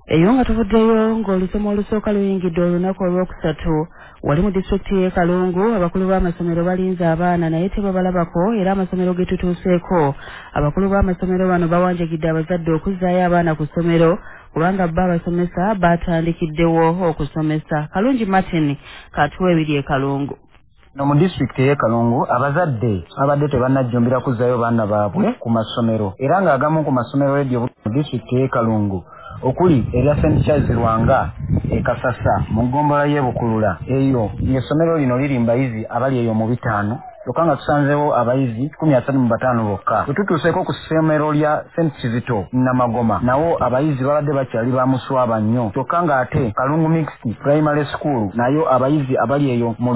Eyo nga tuvuddeyo ng'olusoma olusooka luyingidde olunaku olwokusatu wali mu disitulikiti y'e Kalungu abakulu b'amasomero balinze abaana naye tebabalabako era amasomero ge tutuuseeko abakulu b'amasomero bano bawanjagidde abazadde okuzzaayo abaana ku ssomero kubanga bo abasomesa baatandikiddewo okusomesa. Kalungi Martin katuwa ebiri e Kalungu. No mu district y'e Kalungu abazadde abadde tebannajjumbira kuzzaayo baana baabwe ku masomero era ng'agamu ku masomero edyo mu district y'e Kalungu okuli erya St. Charles Lwanga e Kasasa mu ggombolola y'e Bukulula eyo y'essomero lino liri mbayizi abali eyo mu bitaano Lokanga tusanzewo abayizi 135 bokka. Tututuseeko ku ssomero lya St. Kizito Namagoma nawo abayizi babadde bakyali bamuswaba nnyo. Lokanga ate Kalungu Mixed Primary School nayo abayizi abali eyo mu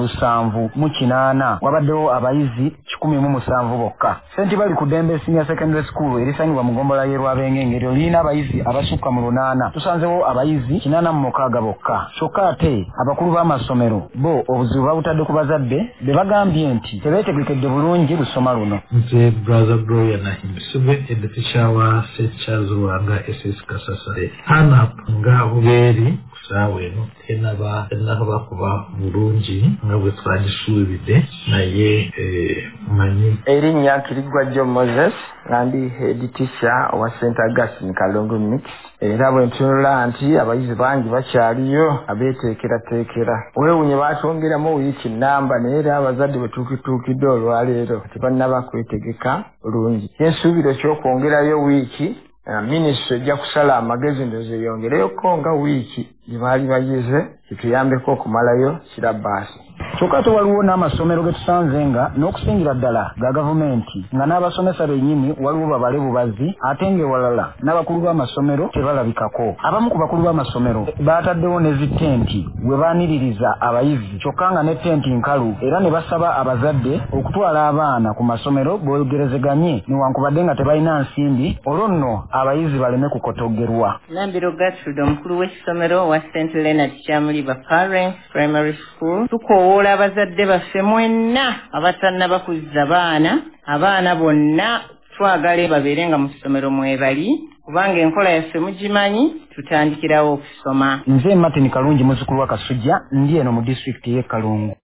708 wabaddewo abayizi 107 bokka. St. Bali ku Dembe Senior Secondary School erisangibwa mu ggombolola y'e Rwabengenge eryo lirina abayizi abasukka mu 8 tusanzewo abayizi 86 bokka. Kyokka ate abakulu b'amasomero bo obuzibu babutadde ku bazadde be bagambye nti tegekedde bulungi lusoma luno. Nze brother Gloria Nahimbisibwe teacher wa St. Charles Lwanga SS Kasasa hana nga uberi kusawe no tenaba kuba bulungi nga bwe twagisuubidde naye manyi erinnya Kirigwa John Moses ndi head teacher wa St. Augustine Kalungu Mix era bwe ntunula nti abayizi bangi bakyaliyo abeeteekerateekera weewunye baatwongeramu wiiki namba naye era abazadde betuukituukidde olwaleero tebannaba kwetegeka bulungi. Ensuubiro ky'okwongerayo wiiki minisitule ejja kusala amagezi ndoze yongereyoko nga wiiki gye baali bayize kituyambeko okumalayo kirabaasi. Kyokka waliwo n'amasomero ge tusanze nga n'okusingira ddala ga gavumenti nga n'abasomesa bennyini waliwo babale bubazi ate ng'ewalala n'abakulu b'amasomero tebalabikako. Abamu ku bakulu b'amasomero baataddewo ne zitenti we baaniririza abayizi kyokka nga ne tenti nkalu era ne basaba abazadde okutwala abaana ku masomero bogerezeganye newankubadde nga tebalina nsimbi olwo nno abayizi baleme kukotoggerwa. Nambiro Gertrude omukulu w'essomero wa St. Leonard Kyamuliba Parents Primary School tukowoola abazadde baffe mwenna abatannaba kuzza abaana bonna twagala babeere nga mu ssomero mwebali kubanga enkola yaffe mugimanyi tutandikirawo okusoma. Nze Martin Kalungi muzzukulu wa Kasujja ndi eno mu district y'e Kalungu.